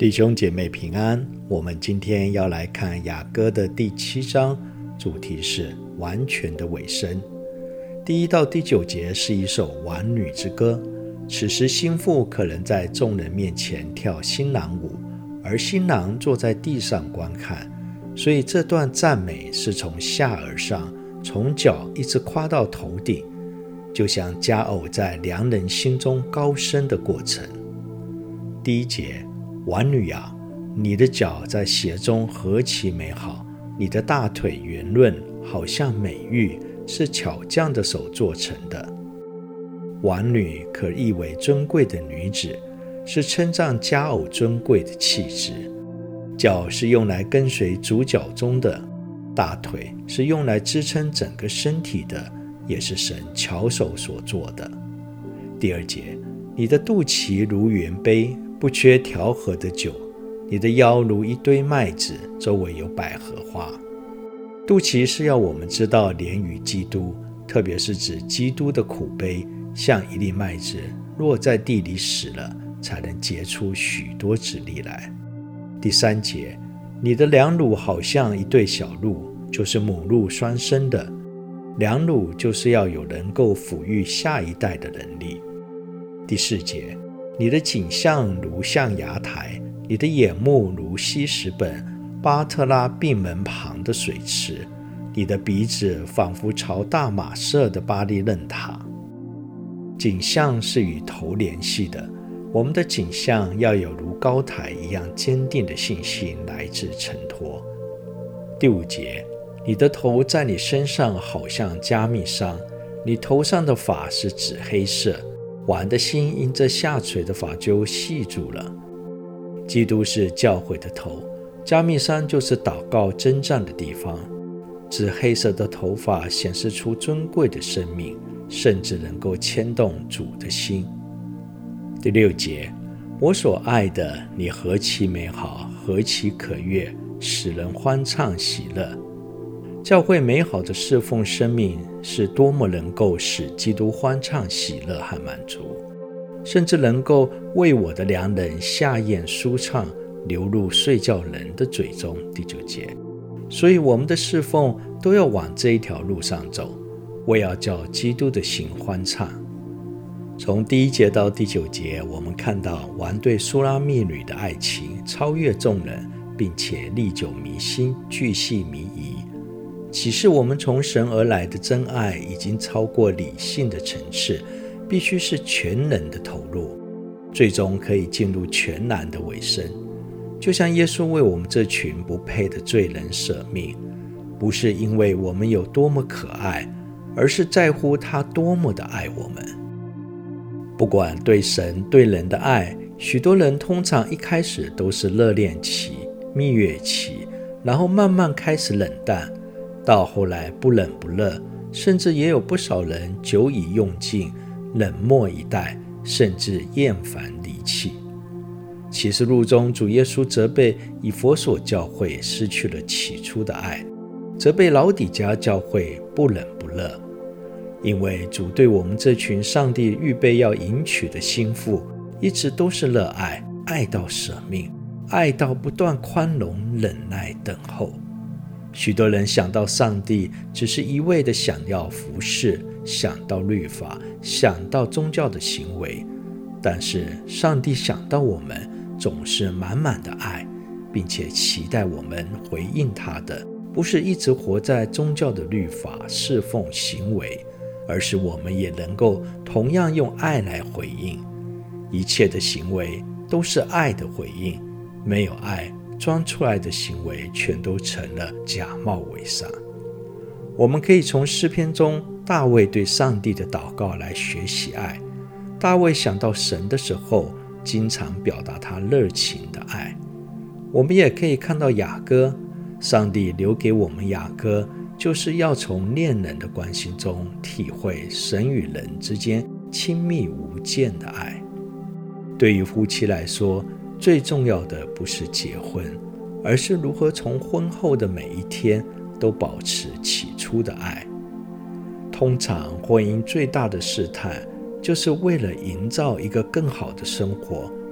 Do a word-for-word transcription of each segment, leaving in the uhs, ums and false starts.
弟兄姐妹平安，我们今天要来看雅歌的第七章，主题是完全的委身。第一到第九节是一首玩女之歌，此时新妇可能在众人面前跳新郎舞，而新郎坐在地上观看，所以这段赞美是从下而上，从脚一直夸到头顶，就像佳偶在良人心中高升的过程。第一节，玩女啊，你的脚在鞋中何其美好，你的大腿圆润，好像美玉，是巧匠的手做成的。玩女可译为尊贵的女子，是称赞佳偶尊贵的气质。脚是用来跟随主脚中的，大腿是用来支撑整个身体的，也是神巧手所做的。第二节，你的肚脐如圆杯，不缺调和的酒，你的腰如一堆麦子，周围有百合花。肚脐是要我们知道连于基督，特别是指基督的苦悲，像一粒麦子落在地里死了，才能结出许多子粒来。第三节，你的两乳好像一对小鹿，就是母鹿双生的。两乳就是要有能够抚育下一代的能力。第四节，你的颈项如象牙台，你的眼目如西什本巴特拉闭门旁的水池，你的鼻子仿佛朝大马色的巴利嫩塔。颈项是与头联系的，我们的颈项要有如高台一样坚定的信心来自承托。第五节，你的头在你身上好像加密桑，你头上的发是紫黑色，玩的心因这下垂的发揪系住了。基督是教会的头，加密山就是祷告征战的地方。紫黑色的头发显示出尊贵的生命，甚至能够牵动主的心。第六节，我所爱的，你何其美好，何其可悦，使人欢畅喜乐。教会美好的侍奉生命是多么能够使基督欢畅喜乐和满足，甚至能够为我的良人下咽舒畅，流入睡觉人的嘴中。第九节，所以我们的侍奉都要往这一条路上走，为要叫基督的心欢畅。从第一节到第九节，我们看到王对苏拉密女的爱情超越众人，并且历久弥新，巨细靡遗，启示我们从神而来的真爱已经超过理性的层次，必须是全人的投入，最终可以进入全然的委身。就像耶稣为我们这群不配的罪人舍命，不是因为我们有多么可爱，而是在乎他多么的爱我们。不管对神对人的爱，许多人通常一开始都是热恋期、蜜月期，然后慢慢开始冷淡，到后来不冷不热，甚至也有不少人久已用尽，冷漠以待，甚至厌烦离弃。启示录中，主耶稣责备以弗所教会失去了起初的爱，责备老底嘉教会不冷不热。因为主对我们这群上帝预备要迎娶的新妇，一直都是热爱，爱到舍命，爱到不断宽容、忍耐、等候。许多人想到上帝，只是一味的想要服侍，想到律法，想到宗教的行为，但是上帝想到我们，总是满满的爱，并且期待我们回应他的，不是一直活在宗教的律法、侍奉行为，而是我们也能够同样用爱来回应。一切的行为都是爱的回应，没有爱，装出来的行为全都成了假冒伪善。我们可以从诗篇中大卫对上帝的祷告来学习爱。大卫想到神的时候，经常表达他热情的爱。我们也可以看到雅歌，上帝留给我们雅歌，就是要从恋人的关系中体会神与人之间亲密无间的爱。对于夫妻来说，最重要的不是结婚，而是如何从婚后的每一天都保持起初的爱。通常婚姻最大的试探，就是为了营造一个更好的生活，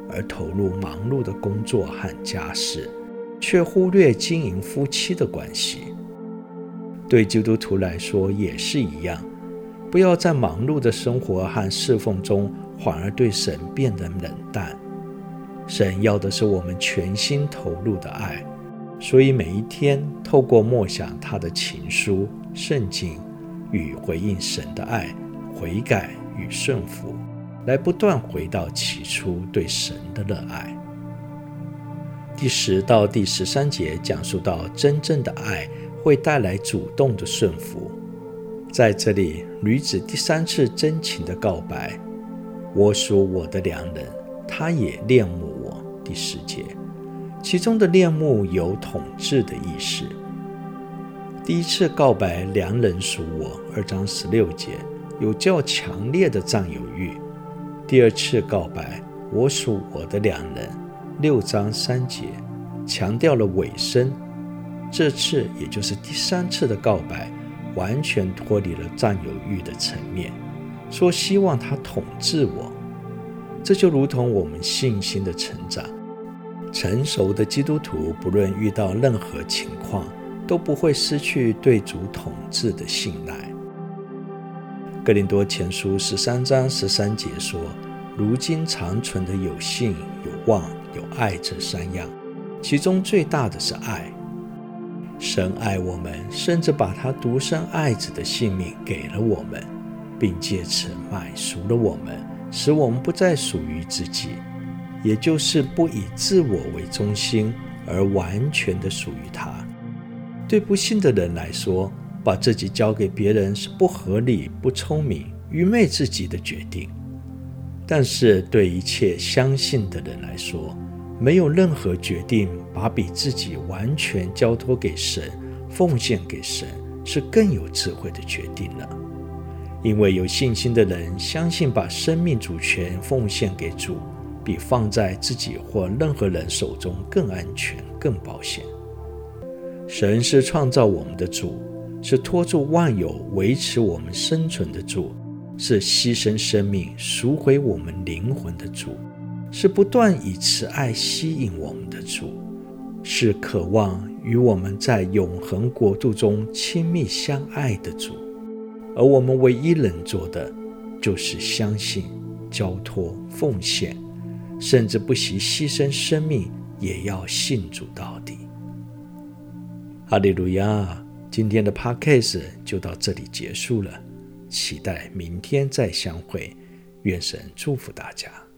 而投入忙碌的工作和家事，却忽略经营夫妻的关系。对基督徒来说也是一样，不要在忙碌的生活和侍奉中反而对神变得冷淡。神要的是我们全心投入的爱，所以每一天透过默想他的情书、圣经与回应神的爱、悔改与顺服，来不断回到起初对神的热爱。第十到第十三节讲述到真正的爱会带来主动的顺服。在这里，女子第三次真情的告白，我属我的良人，他也恋慕我。第十节，其中的恋慕有统治的意思。第一次告白良人属我，二章十六节，有较强烈的占有欲。第二次告白我属我的良人，六章三节，强调了委身。这次也就是第三次的告白，完全脱离了占有欲的层面，说希望他统治我。这就如同我们信心的成长，成熟的基督徒不论遇到任何情况，都不会失去对主统治的信赖。哥林多前书十三章十三节说，如今长存的有信、有望、有爱这三样，其中最大的是爱。神爱我们，甚至把他独生爱子的性命给了我们，并借此买赎了我们，使我们不再属于自己，也就是不以自我为中心，而完全的属于他。对不信的人来说，把自己交给别人是不合理、不聪明、愚昧自己的决定。但是对一切相信的人来说，没有任何决定把比自己完全交托给神、奉献给神是更有智慧的决定了。因为有信心的人相信把生命主权奉献给主，比放在自己或任何人手中更安全、更保险。神是创造我们的主，是托住万有、维持我们生存的主，是牺牲生命、赎回我们灵魂的主，是不断以慈爱吸引我们的主，是渴望与我们在永恒国度中亲密相爱的主。而我们唯一能做的，就是相信、交托、奉献，甚至不惜牺牲生命，也要信主到底。哈利路亚！今天的 Podcast 就到这里结束了，期待明天再相会，愿神祝福大家。